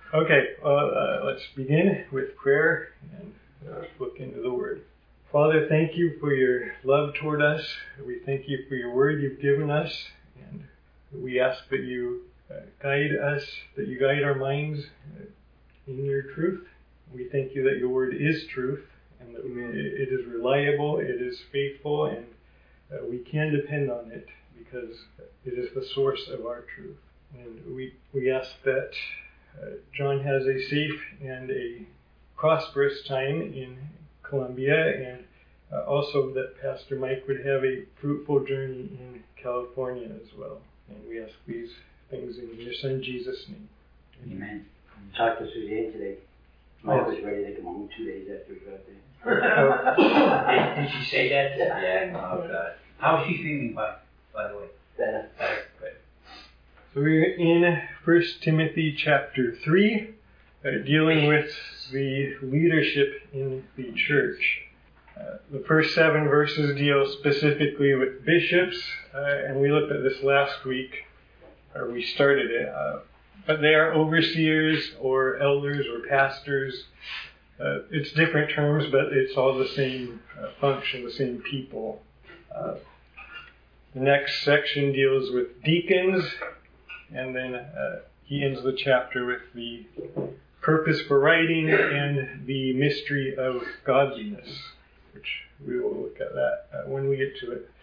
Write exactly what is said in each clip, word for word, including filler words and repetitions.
Okay, well, uh, let's begin with prayer and uh, look into the Word. Father, thank you for your love toward us. We thank you for your Word you've given us, and we ask that you uh, guide us, that you guide our minds uh, in your truth. We thank you that your Word is truth, and that we, it is reliable, it is faithful, and uh, we can depend on it because it is the source of our truth. And we, we ask that Uh, John has a safe and a prosperous time in Colombia, and uh, also that Pastor Mike would have a fruitful journey in California as well. And we ask these things in your Son Jesus' name. Amen. Amen. Talked to Suzanne today. Mike was ready to come home two days after we got there. did, did she say that? Yeah. Oh, God. How is she feeling, by, by the way? Better. Better. Good. So we're in First Timothy chapter three, uh, dealing with the leadership in the church. Uh, the first seven verses deal specifically with bishops, uh, and we looked at this last week, or we started it. Uh, but they are overseers or elders or pastors. Uh, it's different terms, but it's all the same uh, function, the same people. Uh, the next section deals with deacons. And then uh, he ends the chapter with the purpose for writing and the mystery of godliness, which we will look at that uh, when we get to it.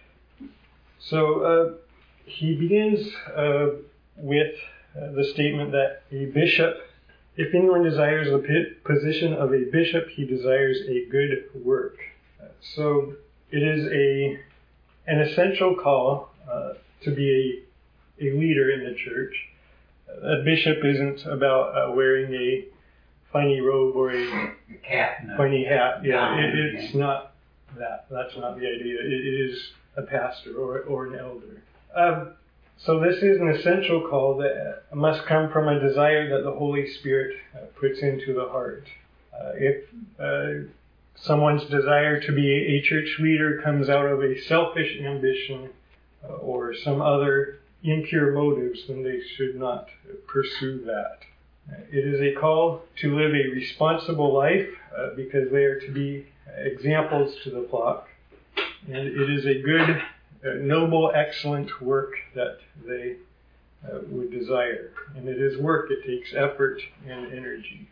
So uh, he begins uh, with uh, the statement that a bishop, if anyone desires the position of a bishop, he desires a good work. Uh, so it is a an essential call uh, to be a a leader in the church. A bishop isn't about uh, wearing a funny robe or a Cap, no. funny hat. Yeah, No. it, it's not that. That's not the idea. It, it is a pastor or, or an elder. Um, so this is an essential call that must come from a desire that the Holy Spirit uh, puts into the heart. Uh, if uh, someone's desire to be a, a church leader comes out of a selfish ambition uh, or some other impure motives, then they should not pursue that. It is a call to live a responsible life uh, because they are to be examples to the flock. And it is a good, uh, noble, excellent work that they uh, would desire. And it is work. It takes effort and energy.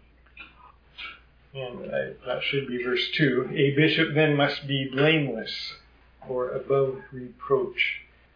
And I, that should be verse two. A bishop then must be blameless or above reproach.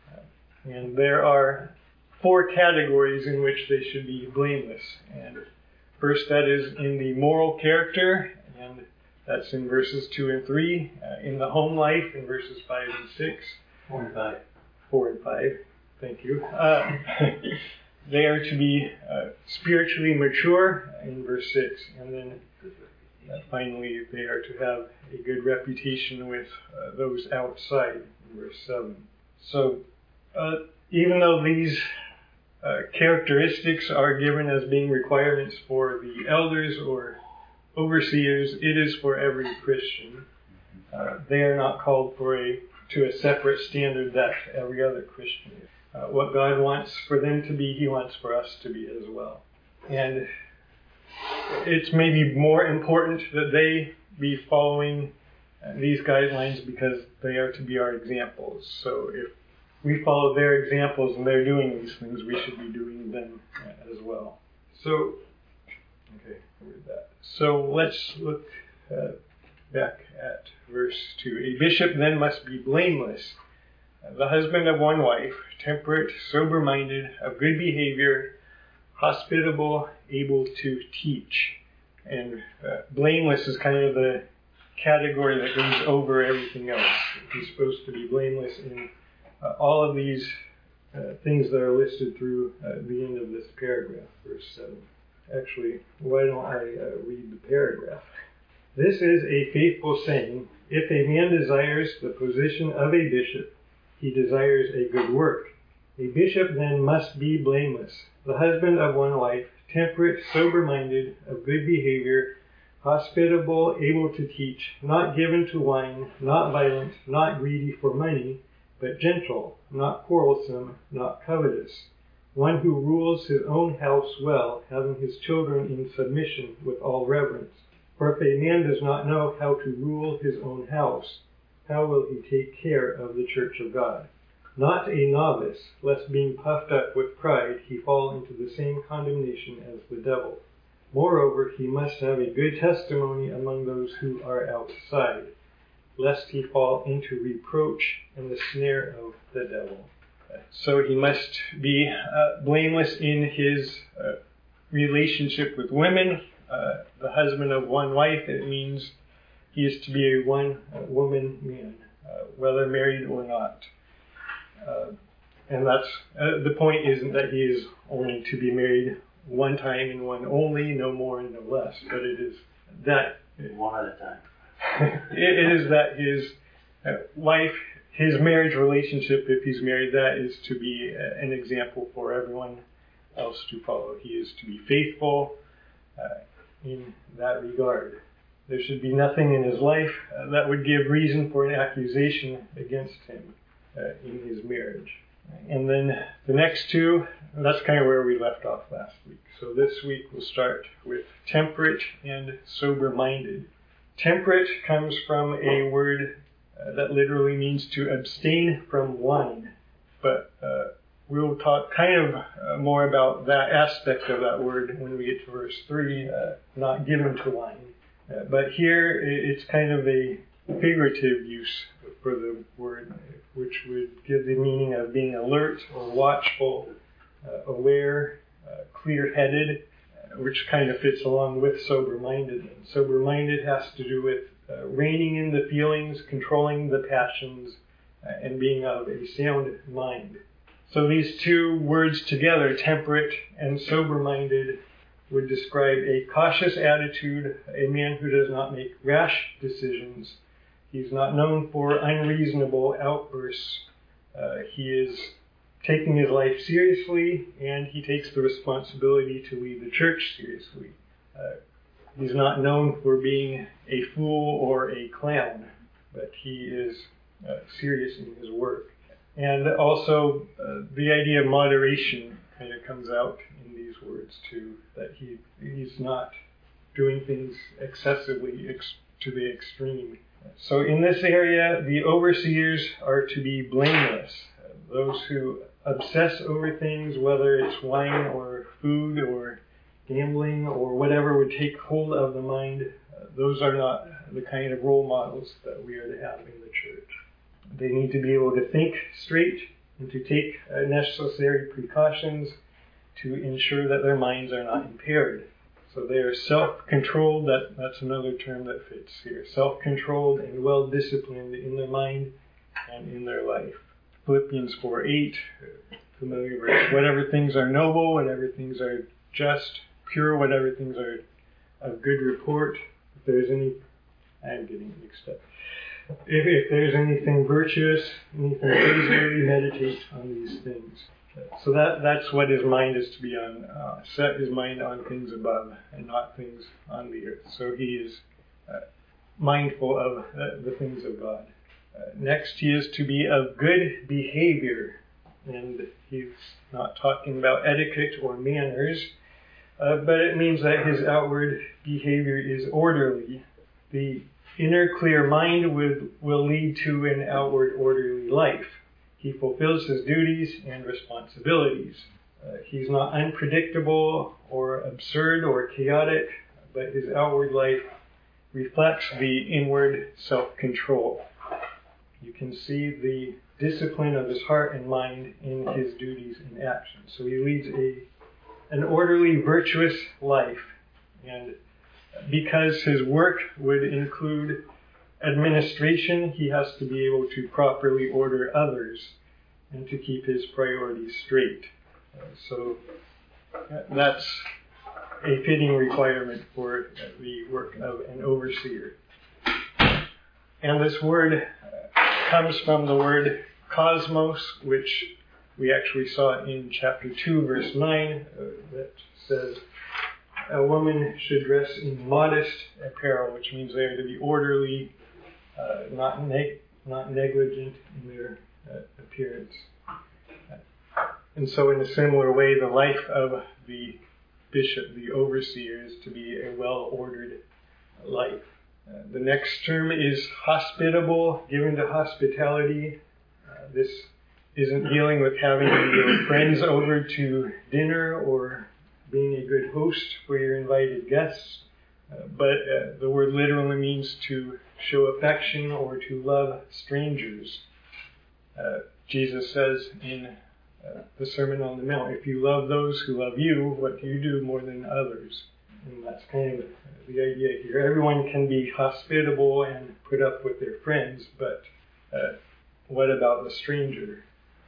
And there are four categories in which they should be blameless. And first, that is in the moral character, and that's in verses two and three. Uh, in the home life, in verses five and six. Four and five. Four and five. Thank you. Uh, they are to be uh, spiritually mature in verse six. And then uh, finally, they are to have a good reputation with uh, those outside in verse seven. So, Uh, even though these uh, characteristics are given as being requirements for the elders or overseers, it is for every Christian. Uh, they are not called for a to a separate standard that every other Christian is. Uh, what God wants for them to be, He wants for us to be as well. And it's maybe more important that they be following uh, these guidelines because they are to be our examples. So if we follow their examples and they're doing these things, we should be doing them as well. So, okay, I read that. So let's look uh, back at verse two. A bishop then must be blameless, the husband of one wife, temperate, sober-minded, of good behavior, hospitable, able to teach. And uh, blameless is kind of the category that goes over everything else. He's supposed to be blameless in Uh, all of these uh, things that are listed through uh, the end of this paragraph, verse seven. Actually, why don't I uh, read the paragraph? This is a faithful saying. If a man desires the position of a bishop, he desires a good work. A bishop then must be blameless, the husband of one wife, temperate, sober-minded, of good behavior, hospitable, able to teach, not given to wine, not violent, not greedy for money, but gentle, not quarrelsome, not covetous. one who rules his own house well, having his children in submission with all reverence. For if a man does not know how to rule his own house, how will he take care of the church of God? Not a novice, lest being puffed up with pride he fall into the same condemnation as the devil. Moreover, he must have a good testimony among those who are outside, lest he fall into reproach and the snare of the devil. So he must be uh, blameless in his uh, relationship with women. Uh, the husband of one wife, it means he is to be a one-woman man, uh, whether married or not. Uh, and that's uh, the point isn't that he is only to be married one time and one only, no more and no less, but it is that one at a time. it is that his uh, wife, his marriage relationship, if he's married, that is to be uh, an example for everyone else to follow. He is to be faithful uh, in that regard. There should be nothing in his life uh, that would give reason for an accusation against him uh, in his marriage. And then the next two, that's kind of where we left off last week. So this week we'll start with temperate and sober-minded. Temperate comes from a word uh, that literally means to abstain from wine. But uh, we'll talk kind of uh, more about that aspect of that word when we get to verse three, uh, not given to wine. Uh, but here it's kind of a figurative use for the word, which would give the meaning of being alert or watchful, uh, aware, uh, clear-headed, uh, which kind of fits along with sober-minded. Sober-minded has to do with uh, reining in the feelings, controlling the passions, uh, and being of a sound mind. So these two words together, temperate and sober-minded, would describe a cautious attitude, a man who does not make rash decisions. He's not known for unreasonable outbursts. Uh, he is taking his life seriously, and he takes the responsibility to lead the church seriously. Uh, he's not known for being a fool or a clown, but he is uh, serious in his work. And also, uh, the idea of moderation kind of comes out in these words too, that he he's not doing things excessively ex- to the extreme. So in this area, the overseers are to be blameless. Those who obsess over things, whether it's wine or food or gambling or whatever would take hold of the mind, uh, those are not the kind of role models that we are to have in the church. They need to be able to think straight and to take uh, necessary precautions to ensure that their minds are not impaired. So they are self-controlled, that, that's another term that fits here. Self-controlled and well-disciplined in their mind and in their life. Philippians four eight, familiar verse. Whatever things are noble, whatever things are just, pure, whatever things are of good report. If there's any, I'm getting mixed up. If, if there's anything virtuous, anything praiseworthy, meditate on these things. So that that's what his mind is to be on. Uh, set his mind on things above and not things on the earth. So he is uh, mindful of uh, the things of God. Uh, next, he is to be of good behavior. And he's not talking about etiquette or manners, uh, but it means that his outward behavior is orderly. The inner clear mind would, will lead to an outward orderly life. He fulfills his duties and responsibilities. Uh, he's not unpredictable or absurd or chaotic, but his outward life reflects the inward self-control. You can see the discipline of his heart and mind in his duties and actions. So he leads a an orderly, virtuous life. And because his work would include administration, he has to be able to properly order others and to keep his priorities straight. Uh, so uh, that's a fitting requirement for the work of an overseer. And this word uh, comes from the word cosmos, which we actually saw in chapter two, verse nine, uh, that says, a woman should dress in modest apparel, which means they are to be orderly, uh, not neg- not negligent in their uh, appearance. And so in a similar way, the life of the bishop, the overseer, is to be a well-ordered life. Uh, the next term is hospitable, given to hospitality. Uh, this isn't dealing with having your friends over to dinner or being a good host for your invited guests, uh, but uh, the word literally means to show affection or to love strangers. Uh, Jesus says in uh, the Sermon on the Mount, if you love those who love you, what do you do more than others? And that's kind of the idea here. Everyone can be hospitable and put up with their friends, but uh, what about the stranger?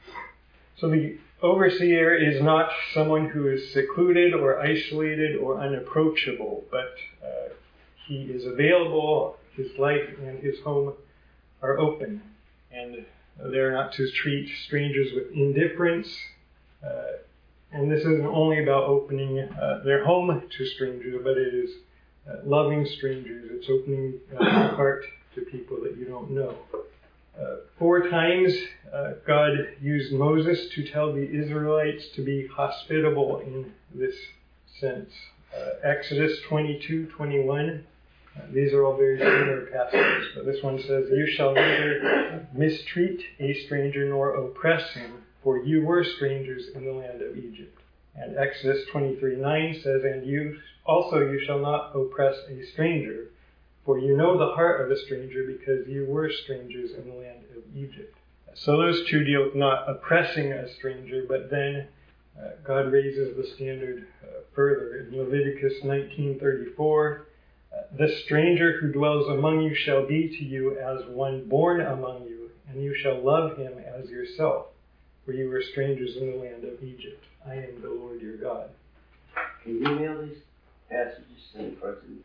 So the overseer is not someone who is secluded or isolated or unapproachable, but uh, he is available. His life and his home are open, and they're not to treat strangers with indifference. Uh, and this isn't only about opening uh, their home to strangers, but it is uh, loving strangers. It's opening uh, your heart to people that you don't know. Uh, four times uh, God used Moses to tell the Israelites to be hospitable in this sense. Uh, Exodus twenty-two, twenty-one. Uh, these are all very similar passages, but this one says, you shall neither mistreat a stranger nor oppress him, for you were strangers in the land of Egypt. And Exodus twenty-three, nine says, and you also you shall not oppress a stranger, for you know the heart of a stranger, because you were strangers in the land of Egypt. So those two deal with not oppressing a stranger, but then uh, God raises the standard uh, further. In Leviticus nineteen thirty-four, uh, the stranger who dwells among you shall be to you as one born among you, and you shall love him as yourself, for you were strangers in the land of Egypt. I am the Lord your God. Can you mail these passages in person?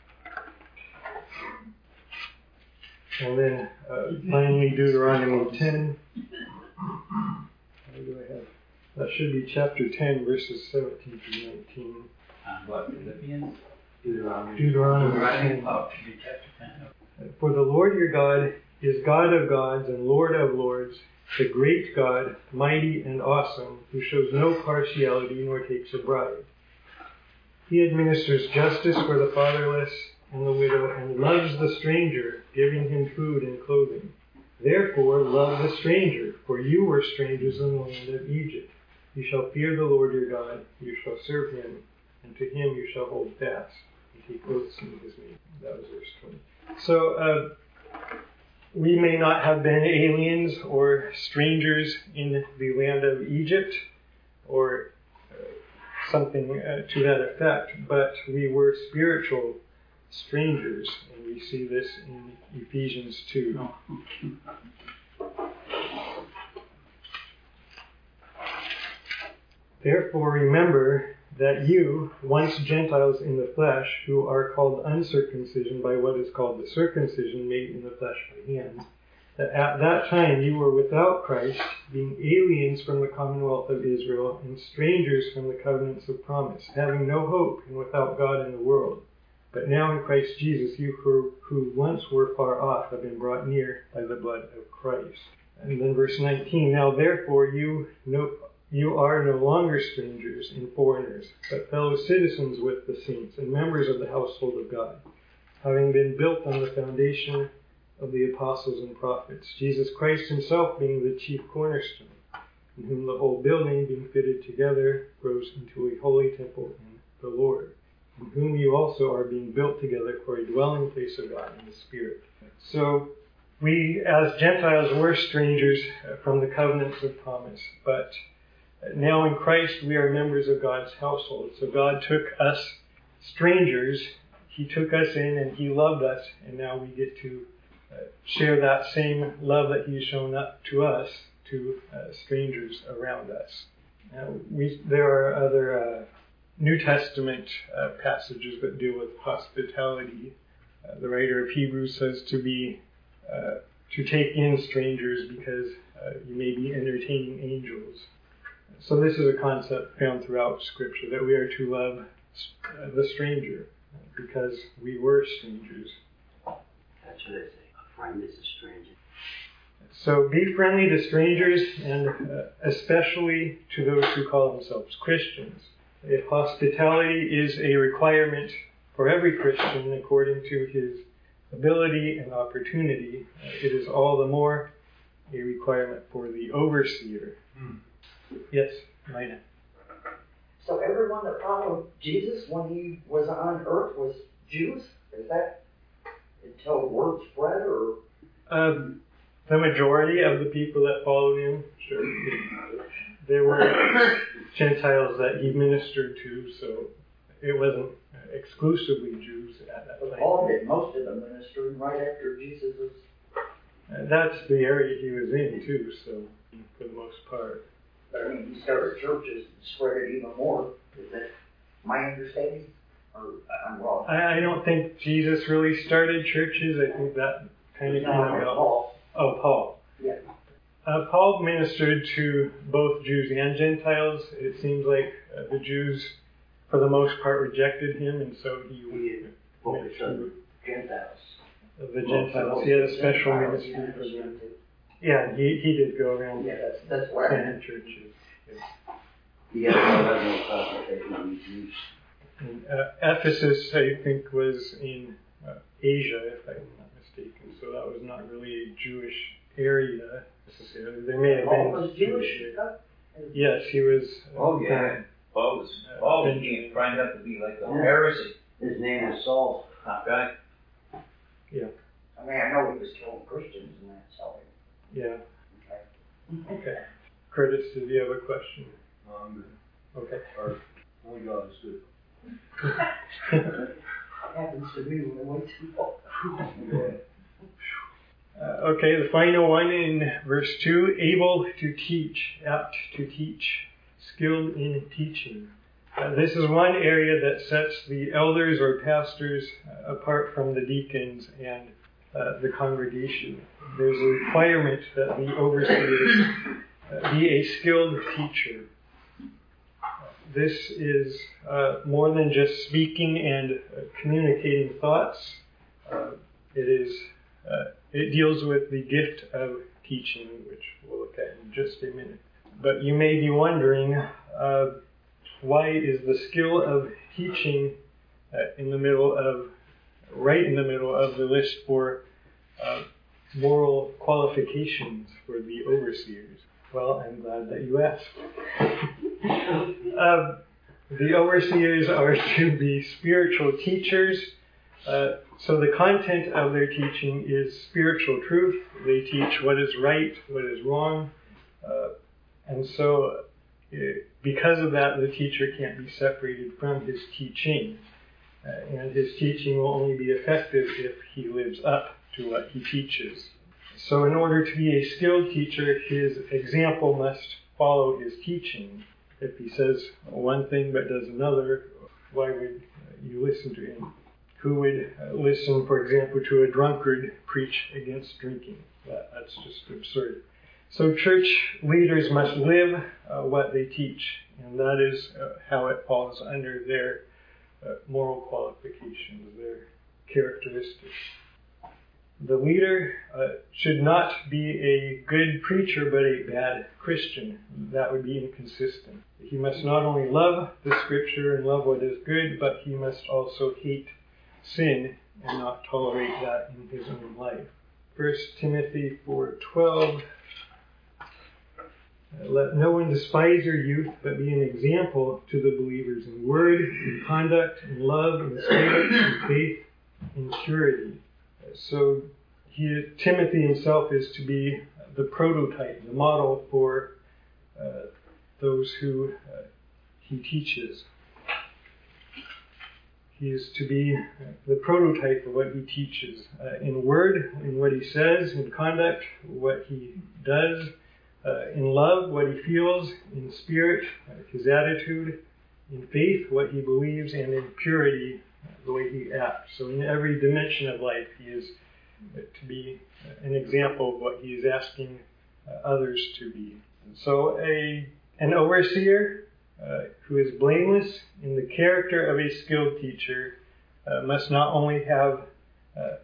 And then uh, finally Deuteronomy ten. What do I have? That should be chapter ten, verses seventeen through nineteen. Uh, what, Philippians? Deuteronomy. Deuteronomy Deuteronomy, ten. oh, should be chapter ten. For the Lord your God is God of gods and Lord of lords, the great God, mighty and awesome, who shows no partiality nor takes a bribe. He administers justice for the fatherless and the widow, and loves the stranger, giving him food and clothing. Therefore love the stranger, for you were strangers in the land of Egypt. You shall fear the Lord your God, you shall serve him, and to him you shall hold fast, and take oaths in his name. That was verse twenty. So, uh, we may not have been aliens or strangers in the land of Egypt, or uh, something uh, to that effect, but we were spiritual strangers, and we see this in Ephesians two. Therefore remember that you, once Gentiles in the flesh, who are called uncircumcision by what is called the circumcision made in the flesh by hands, that at that time you were without Christ, being aliens from the commonwealth of Israel, and strangers from the covenants of promise, having no hope and without God in the world. But now in Christ Jesus, you who, who once were far off have been brought near by the blood of Christ. And then verse nineteen, now therefore you know, you are no longer strangers and foreigners, but fellow citizens with the saints and members of the household of God, having been built on the foundation of the apostles and prophets, Jesus Christ himself being the chief cornerstone, in whom the whole building being fitted together grows into a holy temple in the Lord, in whom you also are being built together for a dwelling place of God in the Spirit. So we as Gentiles were strangers from the covenants of promise, but now in Christ we are members of God's household. So God took us strangers, he took us in and he loved us, and now we get to uh, share that same love that he's shown up to us to uh, strangers around us. Now, we, there are other uh, New Testament uh, passages that deal with hospitality. Uh, the writer of Hebrews says to be uh, to take in strangers because uh, you may be entertaining angels. So this is a concept found throughout Scripture, that we are to love uh, the stranger because we were strangers. That's what I say. A friend is a stranger. So be friendly to strangers, and uh, especially to those who call themselves Christians. If hospitality is a requirement for every Christian according to his ability and opportunity, uh, it is all the more a requirement for the overseer. Hmm. Yes, Mina. So everyone that followed Jesus when he was on earth was Jews? Is that until word spread, or? Um, the majority of the people that followed him, sure. There were Gentiles that he ministered to, so it wasn't exclusively Jews at that time. Paul did most of the ministering right after Jesus was... Uh, that's the area he was in, too, so for the most part. But I mean, he started churches and spread it even more. Is that my understanding? Or I'm wrong? I, I don't think Jesus really started churches. I think that kind of came about. Paul. Oh, Paul. Yeah. Uh, Paul ministered to both Jews and Gentiles. It seems like uh, the Jews, for the most part, rejected him, and so he went to Gentiles. The Gentiles. He had a special ministry for them. Yeah, he, he did go around yeah, that's, that's where planting churches. Yeah, Paul had no concentration on the Jews. And, uh, Ephesus, I think, was in uh, Asia, if I'm not mistaken. So that was not really a Jewish area necessarily. There may have Paul been was Jewish. Yes, he was. Uh, oh yeah, Paul was. Uh, Paul was being framed up to be like a heresy. His name was Saul. Top guy. Yeah. I mean, I know he was killing Christians and that, so. Yeah. Okay. Okay. Curtis, did you have a question? No, I'm good. Okay. Our only God is good. Happens to me when I wait too long. Uh, okay, the final one in verse two, able to teach, apt to teach, skilled in teaching. Uh, this is one area that sets the elders or pastors uh, apart from the deacons and uh, the congregation. There's a requirement that the overseers uh, be a skilled teacher. This is uh, more than just speaking and uh, communicating thoughts. Uh, it is uh, it deals with the gift of teaching, which we'll look at in just a minute. But you may be wondering, uh, why is the skill of teaching uh, in the middle of, right in the middle of the list for uh, moral qualifications for the overseers? Well, I'm glad that you asked. uh, the overseers are to be spiritual teachers. Uh, so the content of their teaching is spiritual truth. They teach what is right, what is wrong. Uh, and so uh, because of that, the teacher can't be separated from his teaching. Uh, and his teaching will only be effective if he lives up to what he teaches. So in order to be a skilled teacher, his example must follow his teaching. If he says one thing but does another, why would you listen to him? Who would listen, for example, to a drunkard preach against drinking? That, that's just absurd. So church leaders must live uh, what they teach, and that is uh, how it falls under their uh, moral qualifications, their characteristics. The leader uh, should not be a good preacher but a bad Christian. That would be inconsistent. He must not only love the Scripture and love what is good, but he must also hate sin and not tolerate that in his own life. First Timothy four twelve. Let no one despise your youth, but be an example to the believers in word, in conduct, in love, in spirit, in faith, in purity. So he, Timothy himself is to be the prototype, the model for uh, those who uh, he teaches. He is to be the prototype of what he teaches uh, in word, in what he says, in conduct, what he does, uh, in love, what he feels, in spirit, uh, his attitude, in faith, what he believes, and in purity, uh, the way he acts. So in every dimension of life, he is uh, to be an example of what he is asking uh, others to be. And so a an overseer Uh, who is blameless in the character of a skilled teacher, uh, must not only have uh,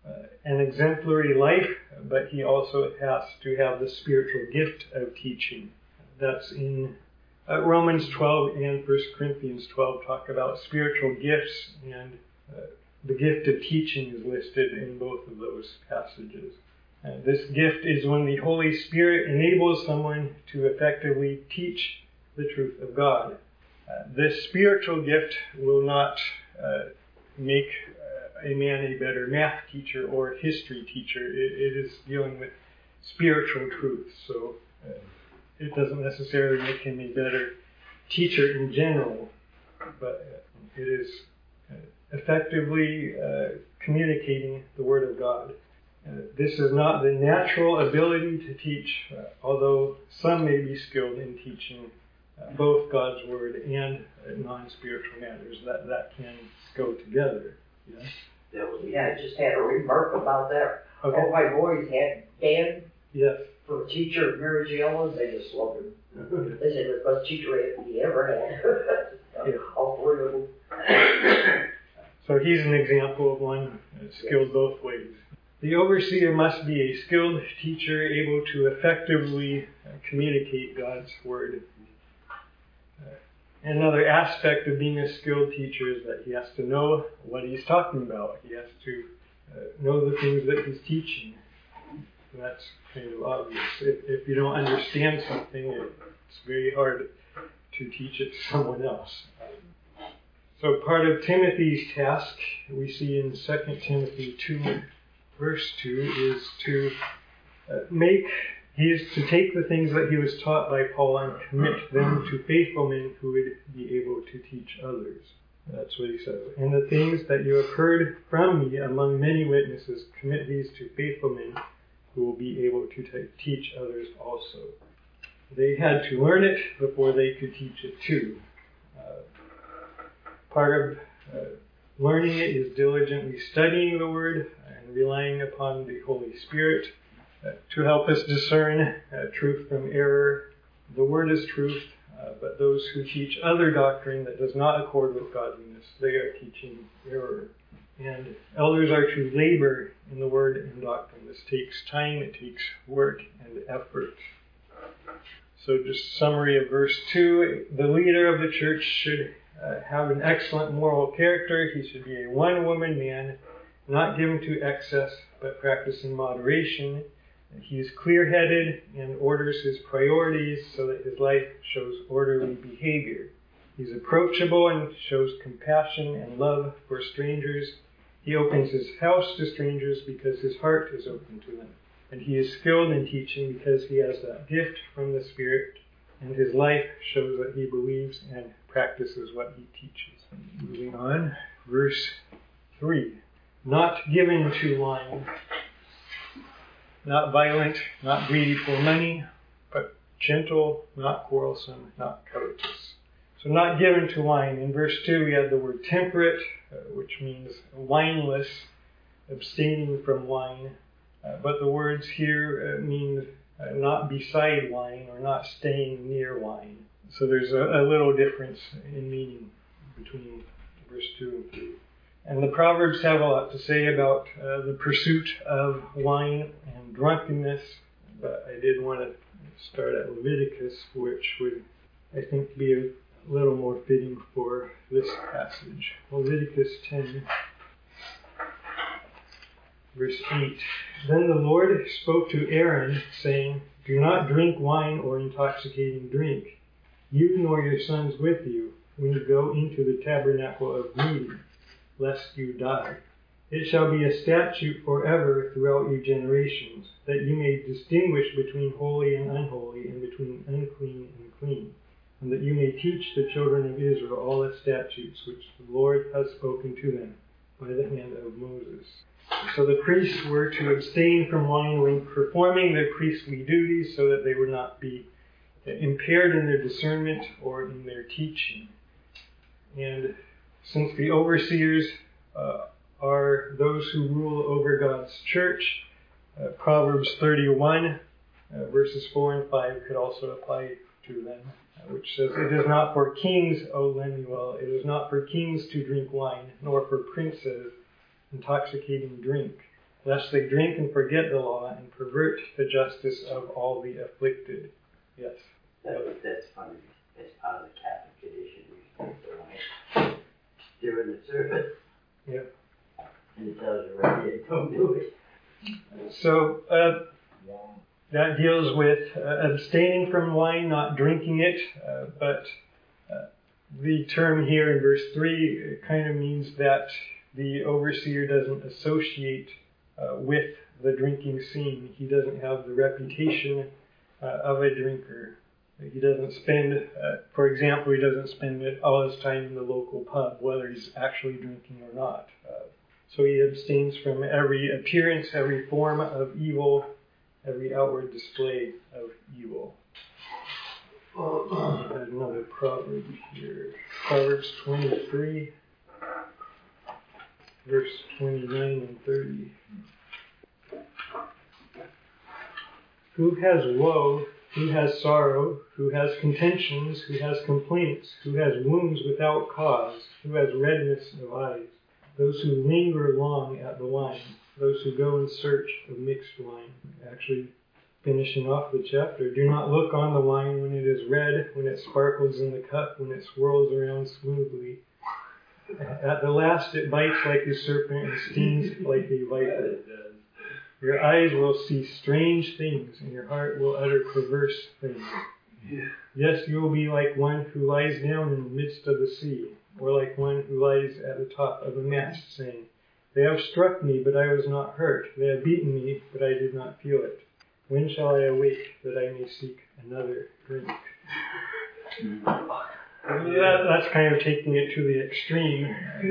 uh, an exemplary life, but he also has to have the spiritual gift of teaching. That's in uh, Romans twelve and First Corinthians twelve talk about spiritual gifts, and uh, the gift of teaching is listed in both of those passages. Uh, this gift is when the Holy Spirit enables someone to effectively teach the truth of God. Uh, this spiritual gift will not uh, make uh, a man a better math teacher or history teacher. It, it is dealing with spiritual truth, so uh, it doesn't necessarily make him a better teacher in general, but uh, it is uh, effectively uh, communicating the Word of God. Uh, this is not the natural ability to teach, uh, although some may be skilled in teaching uh, both God's Word and uh, non-spiritual matters. That that can go together. Yeah. That was, yeah, I just had a remark about that. Okay. All my boys had Dan Yes. for a teacher at Mary Giellen's. They just loved him. They said it was the best teacher he ever had. Yeah. All three of them. So he's an example of one uh, skilled both ways. The overseer must be a skilled teacher able to effectively uh, communicate God's Word. Uh, another aspect of being a skilled teacher is that he has to know what he's talking about. He has to uh, know the things that he's teaching. And that's kind of obvious. If, if you don't understand something, it's very hard to teach it to someone else. So part of Timothy's task, we see in Second Timothy two, verse two, is to uh, make, he is to take the things that he was taught by Paul and commit them to faithful men who would be able to teach others. That's what he says. And the things that you have heard from me among many witnesses, commit these to faithful men who will be able to t- teach others also. They had to learn it before they could teach it too. Uh, part of uh, learning it is diligently studying the Word and relying upon the Holy Spirit uh, to help us discern uh, truth from error. The Word is truth, uh, but those who teach other doctrine that does not accord with godliness, they are teaching error. And elders are to labor in the Word and doctrine. This takes time, it takes work and effort. So just summary of verse two, the leader of the church should uh, have an excellent moral character. He should be a one-woman man, not given to excess, but practicing moderation. And he is clear-headed and orders his priorities so that his life shows orderly behavior. He's approachable and shows compassion and love for strangers. He opens his house to strangers because his heart is open to them. And he is skilled in teaching because he has that gift from the Spirit, and his life shows that he believes and practices what he teaches. Moving on, verse three. Not given to lying, not violent, not greedy for money, but gentle, not quarrelsome, not covetous. So not given to wine. In verse two we have the word temperate, uh, which means wineless, abstaining from wine. Uh, but the words here uh, mean uh, not beside wine or not staying near wine. So there's a, a little difference in meaning between verse two and three. And the Proverbs have a lot to say about uh, the pursuit of wine and drunkenness. But I did want to start at Leviticus, which would, I think, be a little more fitting for this passage. Leviticus ten. Verse eight, Then the Lord spoke to Aaron, saying, Do not drink wine or intoxicating drink, you nor your sons with you, when you go into the tabernacle of meeting, lest you die. It shall be a statute forever throughout your generations, that you may distinguish between holy and unholy, and between unclean and clean, and that you may teach the children of Israel all its statutes, which the Lord has spoken to them by the hand of Moses. So the priests were to abstain from wine when performing their priestly duties so that they would not be impaired in their discernment or in their teaching. And since the overseers uh, are those who rule over God's church, uh, Proverbs thirty-one, uh, verses four and five could also apply to them, uh, which says, It is not for kings, O Lemuel, it is not for kings to drink wine, nor for princes intoxicating drink, lest they drink and forget the law and pervert the justice of all the afflicted. Yes. That, that's funny. It's part of the Catholic tradition. We drink the wine during the service. Yeah. And it tells you right here, don't do it. So, uh, that deals with uh, abstaining from wine, not drinking it, uh, but uh, the term here in verse three kind of means that the overseer doesn't associate uh, with the drinking scene. He doesn't have the reputation uh, of a drinker. He doesn't spend, uh, for example, he doesn't spend all his time in the local pub, whether he's actually drinking or not. Uh, so he abstains from every appearance, every form of evil, every outward display of evil. I had another proverb here. Proverbs twenty-three, verse twenty-nine and thirty. Who has woe, who has sorrow, who has contentions, who has complaints, who has wounds without cause, who has redness of eyes? Those who linger long at the wine, those who go in search of mixed wine. Actually, finishing off the chapter, do not look on the wine when it is red, when it sparkles in the cup, when it swirls around smoothly. At the last it bites like a serpent and stings like a viper. Your eyes will see strange things, and your heart will utter perverse things. Yes, you will be like one who lies down in the midst of the sea, or like one who lies at the top of a mast, saying, they have struck me, but I was not hurt. They have beaten me, but I did not feel it. When shall I awake that I may seek another drink? That, that's kind of taking it to the extreme.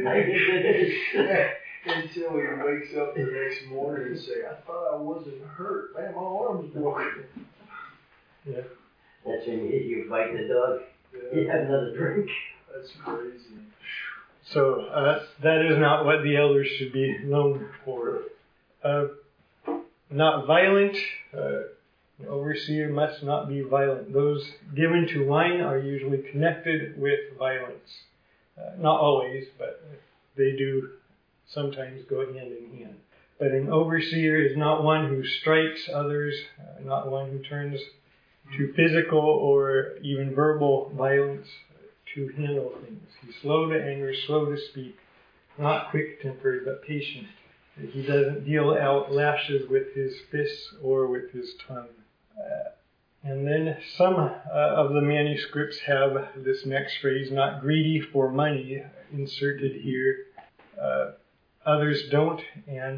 Until he wakes up the next morning and say, I thought I wasn't hurt. Man, my arm's broken. Yeah. That's when you, you bite the dog. Yeah. You have another drink. That's crazy. So uh, that is not what the elders should be known for. Uh, not violent. Uh, the overseer must not be violent. Those given to wine are usually connected with violence. Uh, not always, but they do sometimes go hand in hand. But an overseer is not one who strikes others, uh, not one who turns to physical or even verbal violence to handle things. He's slow to anger, slow to speak, not quick-tempered, but patient. He doesn't deal out lashes with his fists or with his tongue. Uh, and then some uh, of the manuscripts have this next phrase, not greedy for money, inserted here. Uh, others don't, and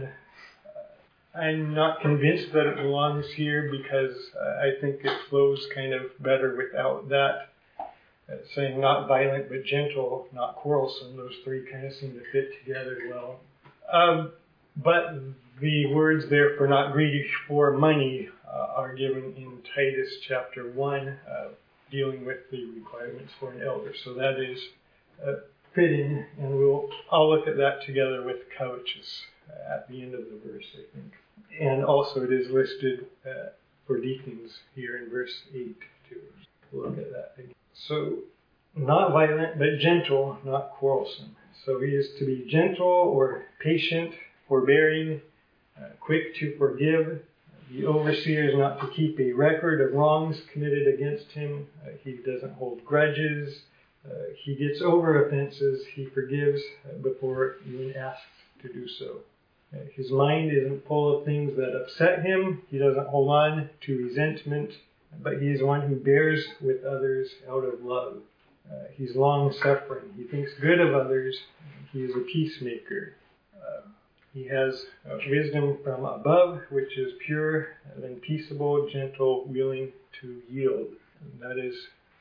uh, I'm not convinced that it belongs here because uh, I think it flows kind of better without that. Uh, saying not violent but gentle, not quarrelsome. Those three kind of seem to fit together well. Um, but the words there for not greedy for money uh, are given in Titus chapter one, uh, dealing with the requirements for an elder. So that is uh, fitting, and we'll I'll look at that together with covetous at the end of the verse, I think. And also it is listed uh, for deacons here in verse eight too. We'll look at that again. So, not violent, but gentle, not quarrelsome. So he is to be gentle or patient, forbearing, uh, quick to forgive. The overseer is not to keep a record of wrongs committed against him. Uh, he doesn't hold grudges. Uh, he gets over offenses. He forgives uh, before even asked to do so. Uh, his mind isn't full of things that upset him. He doesn't hold on to resentment. But he is one who bears with others out of love. Uh, he's long-suffering. He thinks good of others. He is a peacemaker. Uh, he has uh, wisdom from above, which is pure, and then peaceable, gentle, willing to yield. And that is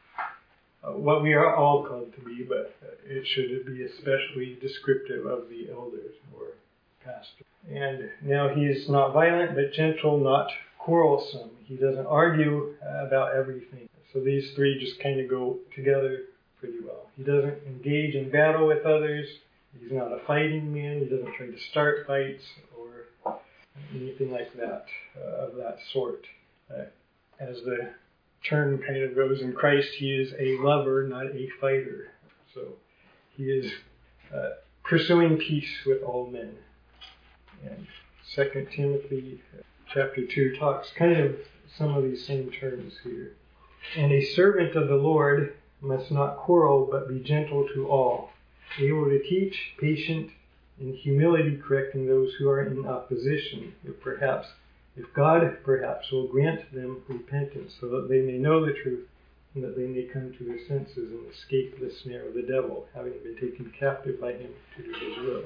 uh, what we are all called to be, but uh, it should be especially descriptive of the elders or pastor. And now he is not violent, but gentle, not quarrelsome. He doesn't argue uh, about everything. So these three just kind of go together pretty well. He doesn't engage in battle with others. He's not a fighting man. He doesn't try to start fights or anything like that, uh, of that sort. Uh, as the term kind of goes in Christ, he is a lover, not a fighter. So he is uh, pursuing peace with all men. And Second Timothy chapter two talks kind of some of these same terms here. And a servant of the Lord must not quarrel, but be gentle to all, able to teach, patient, in humility correcting those who are in opposition, if perhaps, if God perhaps will grant them repentance, so that they may know the truth, and that they may come to their senses and escape the snare of the devil, having been taken captive by him to do his will.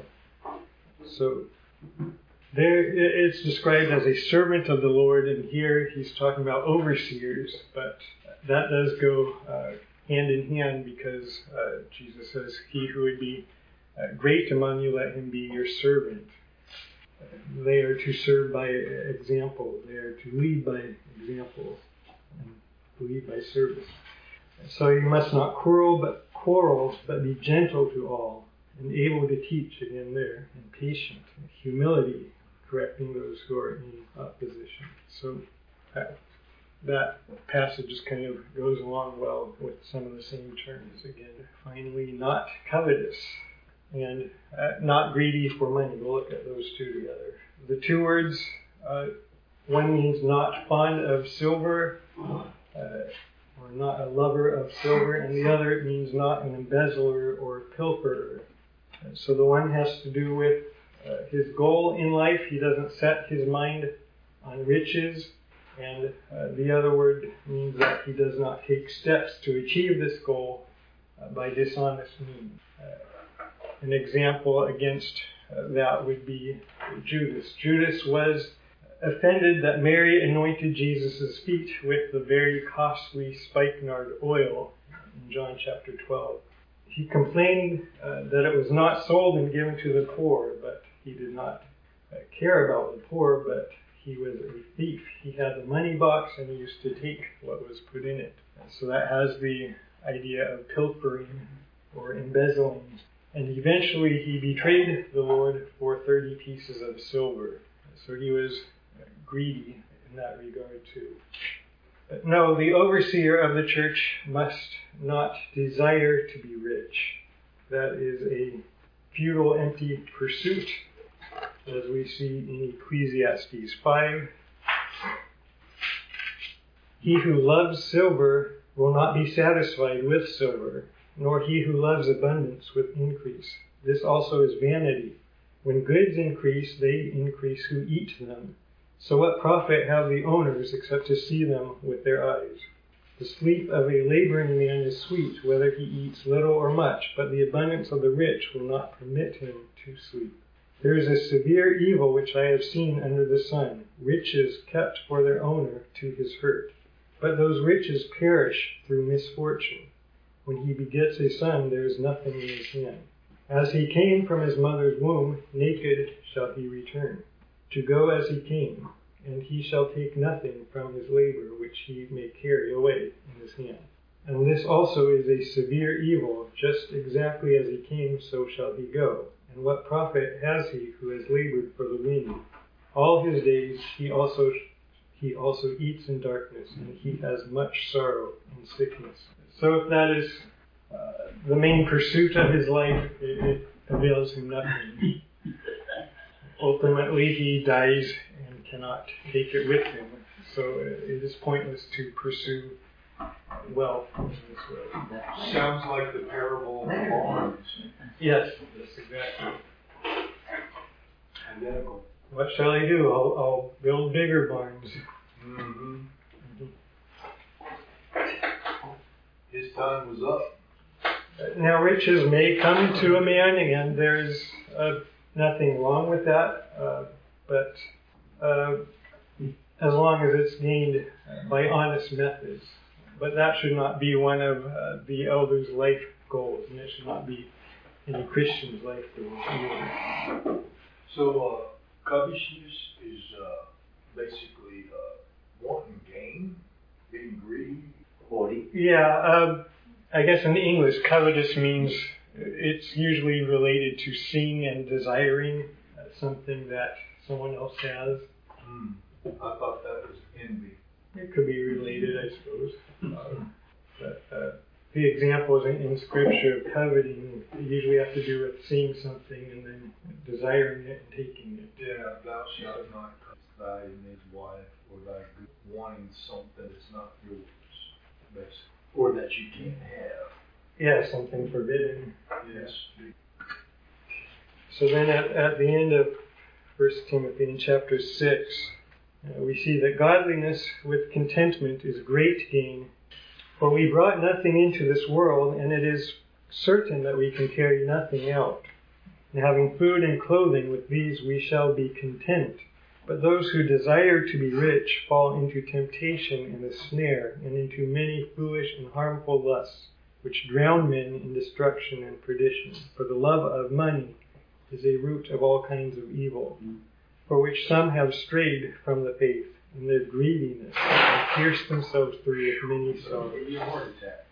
So there it's described as a servant of the Lord, and here he's talking about overseers, but that does go uh, hand in hand, because uh, Jesus says, he who would be uh, great among you, let him be your servant. Uh, they are to serve by example. They are to lead by example and lead by service. So you must not quarrel, but quarrel, but be gentle to all, and able to teach, again there, and patient, and humility, correcting those who are in opposition. So uh, that passage just kind of goes along well with some of the same terms. Again, finally, not covetous, and uh, not greedy for money. We'll look at those two together. The two words, uh, one means not fond of silver, uh, or not a lover of silver, and the other means not an embezzler or pilferer. And so the one has to do with uh, his goal in life. He doesn't set his mind on riches. And uh, the other word means that he does not take steps to achieve this goal uh, by dishonest means. Uh, an example against uh, that would be Judas. Judas was offended that Mary anointed Jesus' feet with the very costly spikenard oil in John chapter twelve. He complained uh, that it was not sold and given to the poor, but he did not uh, care about the poor, but he was a thief. He had the money box and he used to take what was put in it. And so that has the idea of pilfering or embezzling. And eventually he betrayed the Lord for thirty pieces of silver. So he was greedy in that regard too. But no, the overseer of the church must not desire to be rich. That is a futile, empty pursuit, as we see in Ecclesiastes five. He who loves silver will not be satisfied with silver, nor he who loves abundance with increase. This also is vanity. When goods increase, they increase who eat them. So what profit have the owners except to see them with their eyes? The sleep of a laboring man is sweet, whether he eats little or much, but the abundance of the rich will not permit him to sleep. There is a severe evil which I have seen under the sun, riches kept for their owner to his hurt. But those riches perish through misfortune. When he begets a son, there is nothing in his hand. As he came from his mother's womb, naked shall he return, to go as he came, and he shall take nothing from his labor which he may carry away in his hand. And this also is a severe evil, just exactly as he came, so shall he go. And what profit has he who has labored for the wind? All his days he also he also eats in darkness, and he has much sorrow and sickness. So if that is uh, the main pursuit of his life, it, it avails him nothing. Ultimately, he dies and cannot take it with him. So it is pointless to pursue wealth in this way. Sounds like the parable of the barns. Yes, that's exactly. Identical. What shall I do? I'll, I'll build bigger barns. Mm-hmm. His time was up. Now, riches may come to a man, and there's uh, nothing wrong with that, uh, but uh, as long as it's gained by honest methods. But that should not be one of uh, the elder's life goals, and it should not be any Christian's life goals either. So, uh, covetousness is uh, basically uh, wanting gain, being greedy. Hoarding. Yeah, um, I guess in English, covetous means it's usually related to seeing and desiring uh, something that someone else has. Hmm. I thought that was envy. It could be related, I suppose. Uh, but uh, the examples in, in Scripture of coveting usually have to do with seeing something and then desiring it and taking it. Yeah, thou shalt not covet thy neighbor's wife or thy good, wanting something that's not yours, basically, or that you can't have. Yeah, something forbidden. Yes. So then at, at the end of First Timothy in chapter six, uh, we see that godliness with contentment is great gain. For we brought nothing into this world, and it is certain that we can carry nothing out. And having food and clothing, with these we shall be content. But those who desire to be rich fall into temptation and a snare, and into many foolish and harmful lusts, which drown men in destruction and perdition. For the love of money is a root of all kinds of evil, for which some have strayed from the faith, in their greediness, and pierced themselves through with many sorrows. Give you a heart attack.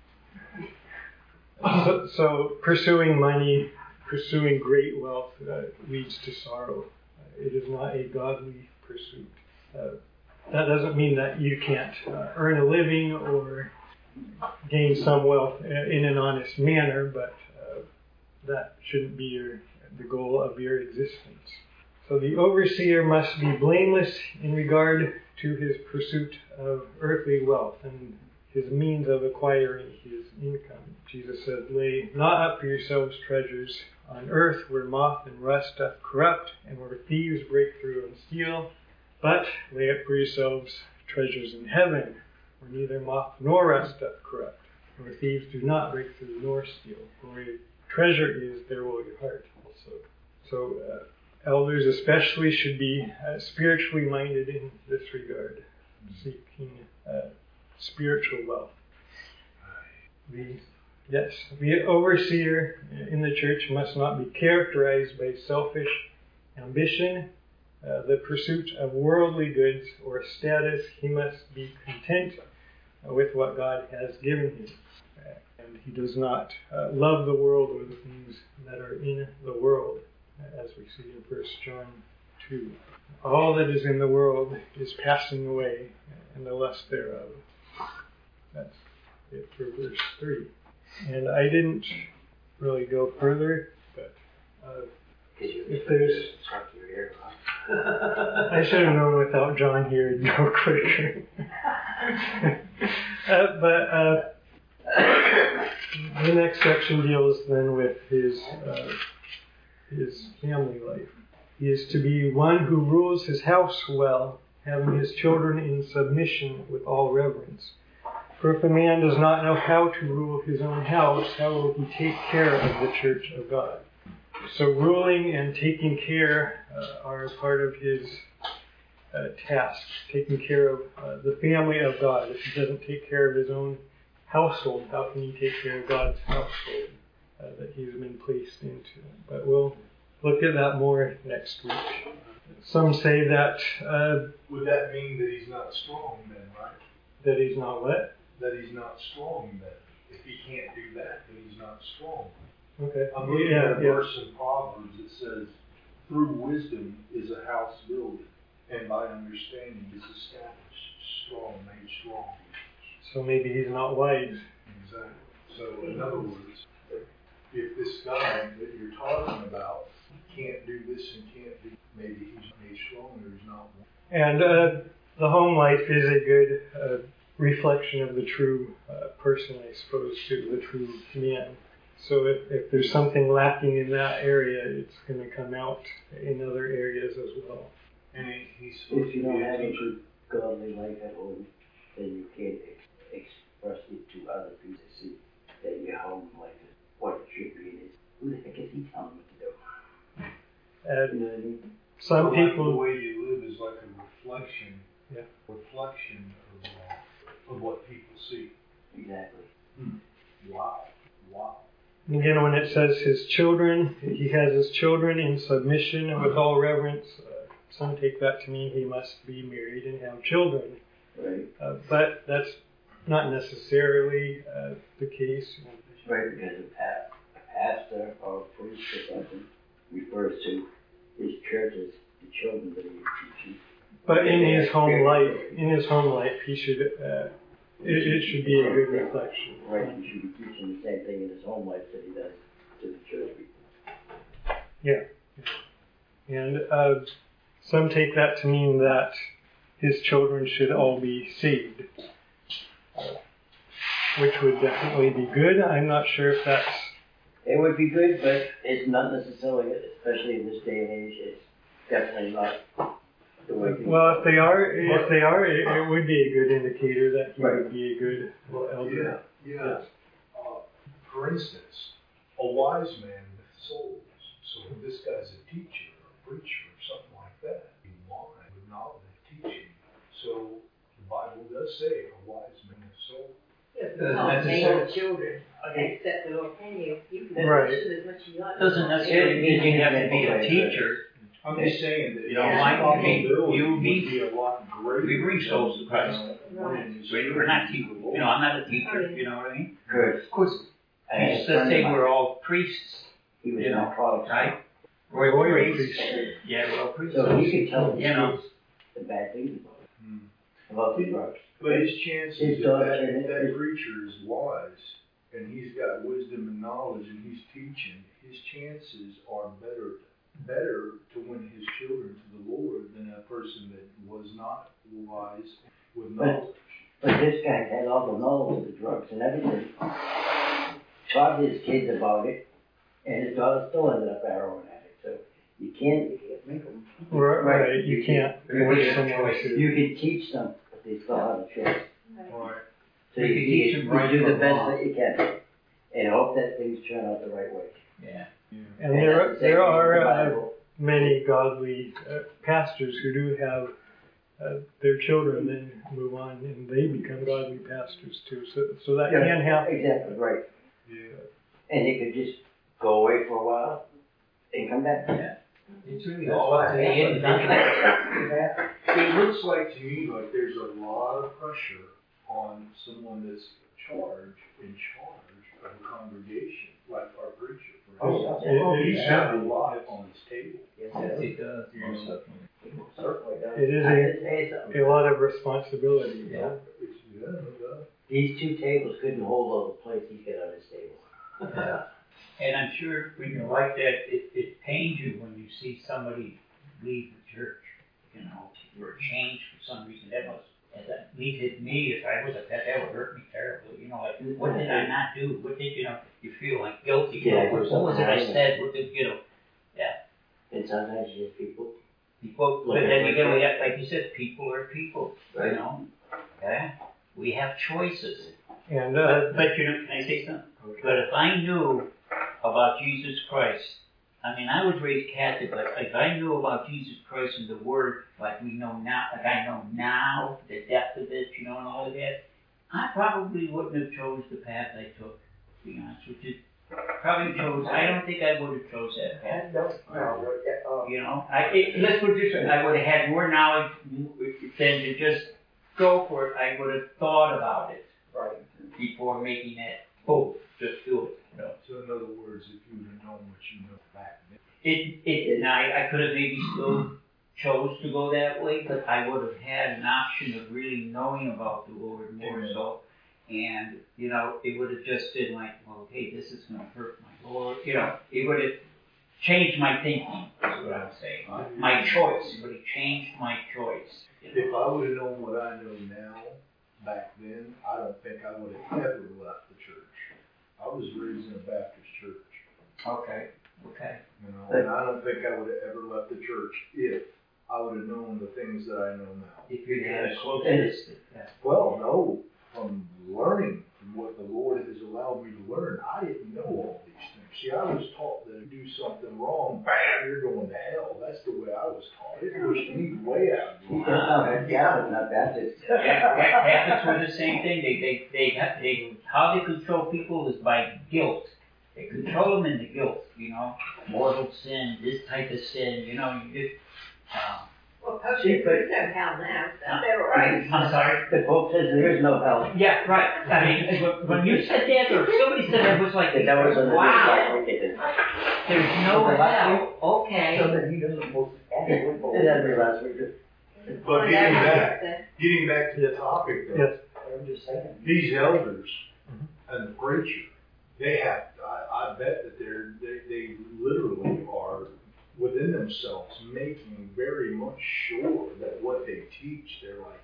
So, so pursuing money, pursuing great wealth uh, leads to sorrow. Uh, it is not a godly pursuit. Uh, that doesn't mean that you can't uh, earn a living or gain some wealth in an honest manner, but uh, that shouldn't be your, the goal of your existence. So the overseer must be blameless in regard to his pursuit of earthly wealth and his means of acquiring his income. Jesus said, lay not up for yourselves treasures on earth where moth and rust doth corrupt and where thieves break through and steal, but lay up for yourselves treasures in heaven where neither moth nor rust doth corrupt, and where thieves do not break through nor steal. For where your treasure is, there will your heart also. So, uh, elders especially should be uh, spiritually minded in this regard, seeking uh, spiritual wealth. The, yes, the overseer in the church must not be characterized by selfish ambition, uh, the pursuit of worldly goods or status. He must be content uh, with what God has given him. Uh, and he does not uh, love the world or the things that are in the world, as we see in First John two. All that is in the world is passing away, and the lust thereof. That's it for verse three. And I didn't really go further, but uh, if there's... I should have known without John here it'd go quicker. uh, but uh, the next section deals then with his... Uh, his family life. He is to be one who rules his house well, having his children in submission with all reverence. For if a man does not know how to rule his own house, how will he take care of the church of God? So ruling and taking care uh, are part of his uh, task, taking care of uh, the family of God. If he doesn't take care of his own household, how can he take care of God's household uh, that he's been placed into? But we'll look at that more next week. Some say that... Uh, Would that mean that he's not strong then, right? That he's not what? That he's not strong then. If he can't do that, then he's not strong. Okay. I'm looking yeah, at a yeah. verse in Proverbs that says, through wisdom is a house builded, and by understanding is established, strong, made strong. So maybe he's not wise. Exactly. So in other words, if this guy that you're talking about can't do this and can't do, maybe he's made strong or he's not. And uh, the home life is a good uh, reflection of the true uh, person, I suppose, too, the true man. So if, if there's something lacking in that area, it's going to come out in other areas as well. And he, he's supposed If you to don't be a have a teacher. good godly life at home, then you can't ex- express it to other people to see that your home life is what it should be. And it's, who the heck is he telling me to do? And You know what I mean? some So like people... the way you live is like a reflection, Yeah. reflection of, uh, of what people see. Exactly. Hmm. Wow. Wow. And again, when it says his children, he has his children in submission and with all reverence. Uh, some take that to mean he must be married and have children. Right. Uh, but that's not necessarily uh, the case. Right, because a, pa- a pastor or a priest or something refers to his church as the children that he is teaching. But in his home life, in his home life, he should uh, it, it should be a good reflection. Right, he should be teaching the same thing in his home life that he does to the church people. Yeah. And uh, some take that to mean that his children should all be saved, which would definitely be good. I'm not sure if that's... It would be good, but it's not necessarily, especially in this day and age, it's definitely not the way things Well, if they are, if they are, it, it would be a good indicator that he Right. would be a good elder. Yeah, yeah. Uh, for instance, a wise man with souls. So if this guy's a teacher, or a preacher, or something like that, be wise with knowledge teaching. So the Bible does say a wise man with souls. Yes, Doesn't not necessarily- name children, Okay. except the Lord, can you? You can Right. listen as much as you like. Doesn't necessarily mean you have to be a teacher. I'm just saying that You know, his like, probability you would be- be a lot greater. we bring souls to Christ. Right. We- We're not teachers, you know, I'm not a teacher, you know what I mean? Good. Of course, I had a let's friend say of mine, we're all priests, he was you know, an alcoholic. right? Royal Royal priests. priest. Yeah, royal priests. So he could tell the You know. kids the bad things about it, Hmm. about the drugs. But his chances, His if daughter that, and if that his- preacher is wise, and he's got wisdom and knowledge, and he's teaching, his chances are better, better to win his children to the Lord than a person that was not wise with knowledge. But this guy had all the knowledge of the drugs and everything. Taught his kids about it, and his daughter still ended up a heroin addict. So you can't, you can't make them. Right, Right. right. You can't You force have someone choice. to. You can teach them, but they still have a choice. Right. So You you, can you, teach them you right do the from best wrong. that you can, and hope that things turn out the right way. Yeah. And there, that's the same there thing are with the uh, Bible. many godly uh, pastors who do have uh, their children then move on and they become godly pastors too. So, so that Yeah, can happen. Exactly right. Yeah. And they could just go away for a while and come back. Yeah. It's really That's all why up to I the have individual. It looks like to me like there's a lot of pressure on someone that's charged, in charge of a congregation, like our preacher. For Oh, instance. yeah. It- it He's is got a heavy. lot on his table. Yes, Yes, it it does, most definitely. is. Certainly does. It is I a- did say something. A lot of responsibility. Yeah. It's, yeah, no doubt. These two tables couldn't hold all the plates he's got on his table. Yeah. And I'm sure when you're like that, it, it pains you when you see somebody leave the church, you know, or change for some reason. That must, and that at least hit me, if I was a pet, that would hurt me terribly. You know, like, what did I not do? What did, you know, you feel like guilty. Did I do What was something it I wrong? said? What did, you know, And sometimes you just people. people, but then you go, yeah, like you said, people are people, you Right. know? Yeah, we have choices. And uh, But you know, can I say something? But if I knew about Jesus Christ, I mean, I was raised Catholic, but if I knew about Jesus Christ and the Word, like we know now, like I know now, the depth of it, you know, and all of that, I probably wouldn't have chose the path I took, to be honest with you. Probably chose, I don't think I would have chose that path. And don't, no, uh, You know, I, it, let's put it this way, I would have had more knowledge than to just go for it. I would have thought about it right. before making that, oh, just do it, you know. So in other words, if you would have known what you know back then. It, it, and I, I could have maybe still chose to go that way, but I would have had an option of really knowing about the Lord more Amen. so. And, you know, it would have just been like, well, hey, this is going to hurt my Lord. You know, it would have changed my thinking, is what I'm saying. My choice. It would have changed my choice. You know? If I would have known what I know now, back then, I don't think I would have ever left the church. I was raised in a Baptist church, Okay, okay. you know, and I don't think I would have ever left the church if I would have known the things that I know now. If you had a close And- distance, yeah. Well, no, from learning from what the Lord has allowed me to learn, I didn't know all these things. See, I was taught that if you do something wrong, bam, you're going to hell. That's the way I was taught. It pushed me way out of He line. said, no, yeah, it's not Baptist. Catholics were the same thing. They, they, they, have, they, how they control people is by guilt. They control them in the guilt, you know, mortal sin, this type of sin, you know, you just, uh, Well, Pope says there's no hell now, so they're right. I'm sorry. The Pope says there is no hell. Yeah, right. I mean, when- when you said that, or somebody said that, it was like, That was a wow, wicked. there's no Was it last hell, okay. So that he doesn't supposed to act with It had to be last week. But getting back, getting back to the topic though, yes, I'm just saying. These elders Mhm. and the preacher, they have, I, I bet that they're, they, they literally are within themselves making very much sure that what they teach, they're like,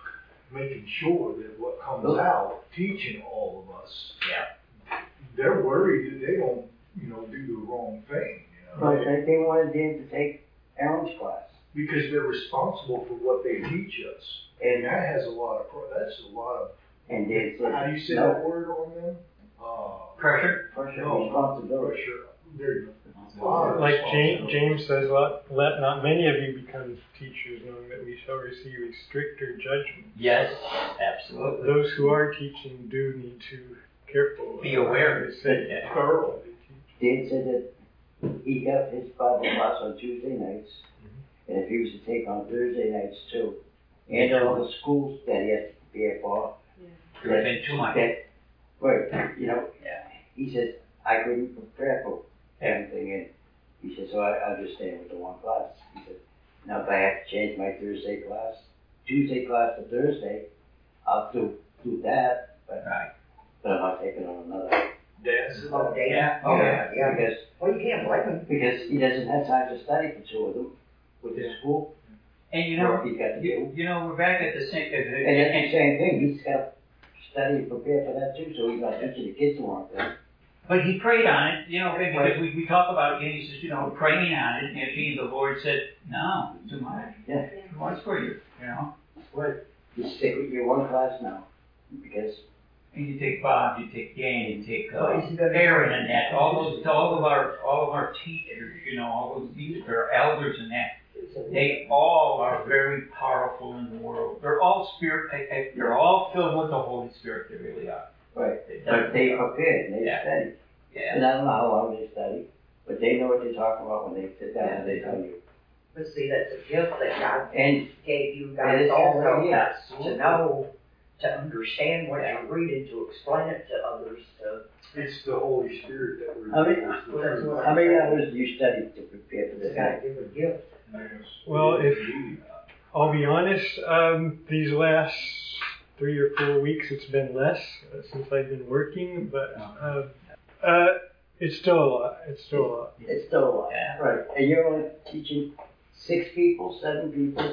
making sure that what comes out, teaching all of us. Yeah. They're worried that they don't, you know, do the wrong thing, you know. But they, they wanted them to take Aaron's class. Because they're responsible for what they teach us. And that has a lot of, pro- that's a lot of, And they said, how do you say no, that word on them? Uh, Pressure? pressure, No. responsibility. pressure. There you go. A lot of Like James, responsibility. James says, let, let not many of you become teachers, knowing that we shall receive a stricter judgment. Yes, absolutely. Those who are teaching do need to careful. Be aware. They say Yeah. thorough. Dan said that he got his Bible class on Tuesday nights, and if he was to take on Thursday nights too, and all the schools that he has to prepare for. Could have been too much. That, right, you know, Yeah. he says, I couldn't prepare for everything, and he said, so I, I'll just stay with the one class. He said, now if I have to change my Thursday class, Tuesday class to Thursday, I'll do, do that, but, Right. but I'm not taking on another. Dance. Oh, Dan. Yeah. Oh, yeah, yeah. Because, Well, you can't blame him. because he doesn't have time to study for two of them with the Yeah. school, And you know, work he's got to do. you, you know, we're back at the same, uh, And it's the same thing, he's got to study and prepare for that too, so he's not teaching the kids the wrong thing. but he prayed on it, you know, because we, we talk about it, and he says, you know, praying on it, and he, the Lord said, no, too much. Yeah. Too much for you, you know. Right. You stick with your one class now, because And you take Bob, you take Dan, you take uh, Well, isn't that- Aaron and that, all those, all of our, all of our teachers, you know, all those, these are elders and that. They all are very powerful in the world. They're all spirit, eh, eh, they're all filled with the Holy Spirit, they really are. right, They- but they prepared and they Yeah. study. Yeah. And I don't know how long they study, but they know what they're talking about when they sit down and they tell you. But see, that's a gift that God And gave you It guys is, also, yeah. to know, to understand what you're reading, to explain it to others, to. It's the Holy Spirit that I mean, reveals the well, that's truth. what how many hours do you study to prepare for It's this? God give a gift. Yes. Well, if I'll be honest, um, these last three or four weeks it's been less uh, since I've been working, but uh, uh, it's still a lot. It's still a lot. It's still a lot. Yeah. Right, and you're only teaching six people, seven people,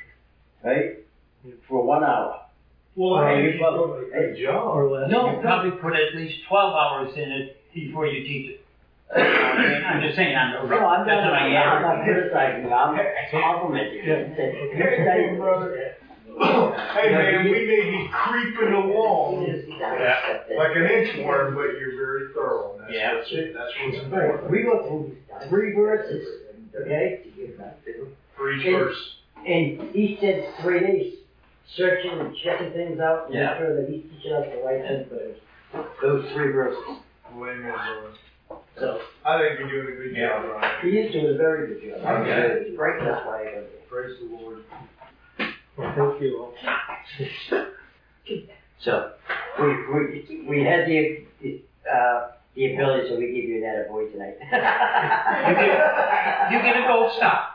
right? For one hour. Well, Well, I you think you're doing a good job. Or less. No, you probably put at least twelve hours in it before you teach it. I'm just saying, I'm, No, I'm that's not, what I I'm not am. criticizing you, I'm complimenting you. Yeah. Here's that, brother. Hey man, we may be creeping along Yeah. like an inchworm, but you're very thorough. And that's Yeah. what's, that's what's important. We go through three verses, okay? For each verse. And he said three days, searching and checking things out, and Yeah. make sure that he's teaching us the right thing for those, those three verses. Well, amen, brother. So, I think you're doing a good Yeah. job, Ryan. he is doing a very good job. I'm Okay. very good. Right, that's why I got it. Praise the Lord. Well, thank you all. So, we, we, we had the, uh, the ability, so we give you that boy tonight. You get, you get a gold star.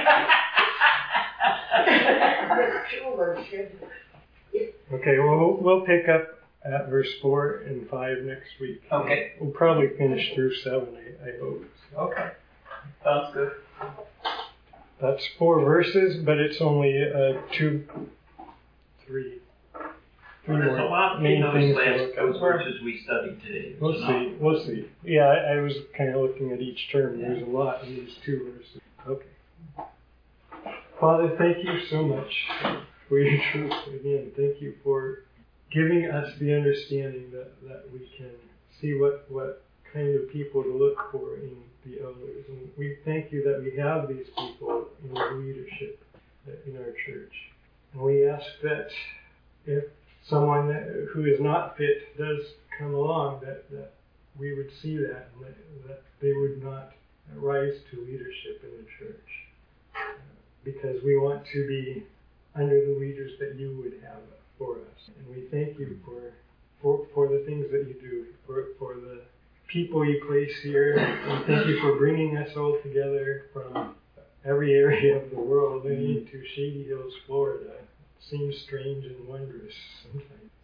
Okay, well, we'll we'll pick up at verse four and five next week. Okay. We'll probably finish through seven, I, I hope. Okay. Sounds good. That's four verses, but it's only uh, two, three. Three There's a more lot in main those things to last, look those at. verses we studied today. We'll So see. We'll see. Yeah, I, I was kind of looking at each term. There's a lot in these two verses. Okay. Father, thank you so much for your truth. Again, thank you for giving us the understanding that, that we can see what, what kind of people to look for in the elders. And we thank you that we have these people in the leadership in our church. And we ask that if someone that, who is not fit does come along, that, that we would see that and that, that they would not rise to leadership in the church. Uh, because we want to be under the leaders that you would have for us. And we thank you for, for, for the things that you do, for, for the people you place here. And thank you for bringing us all together from every area of the world into Shady Hills, Florida. It seems strange and wondrous sometimes.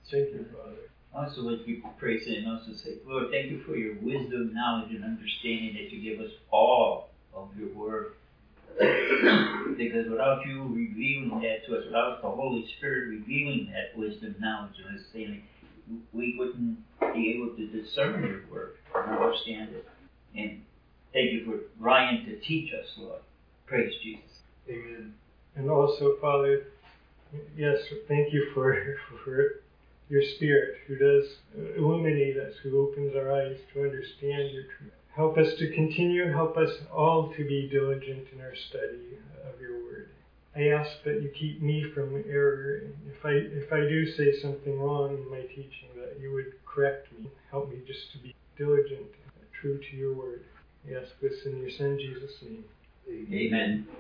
Thank you, Father. Also, let's give praise and also say, Lord, thank you for your wisdom, knowledge, and understanding that you give us all of your word. Because without you revealing that to us, without the Holy Spirit revealing that wisdom, knowledge, and understanding, we wouldn't be able to discern your word and understand it. And thank you for Ryan to teach us, Lord. Praise Jesus. Amen. And also, Father, yes, thank you for for your Spirit who does illuminate us, who opens our eyes to understand your truth. Help us to continue, help us all to be diligent in our study of your word. I ask that you keep me from error. If I if I do say something wrong in my teaching, that you would correct me. Help me just to be diligent, true to your word. I ask this in your Son Jesus' name. Amen.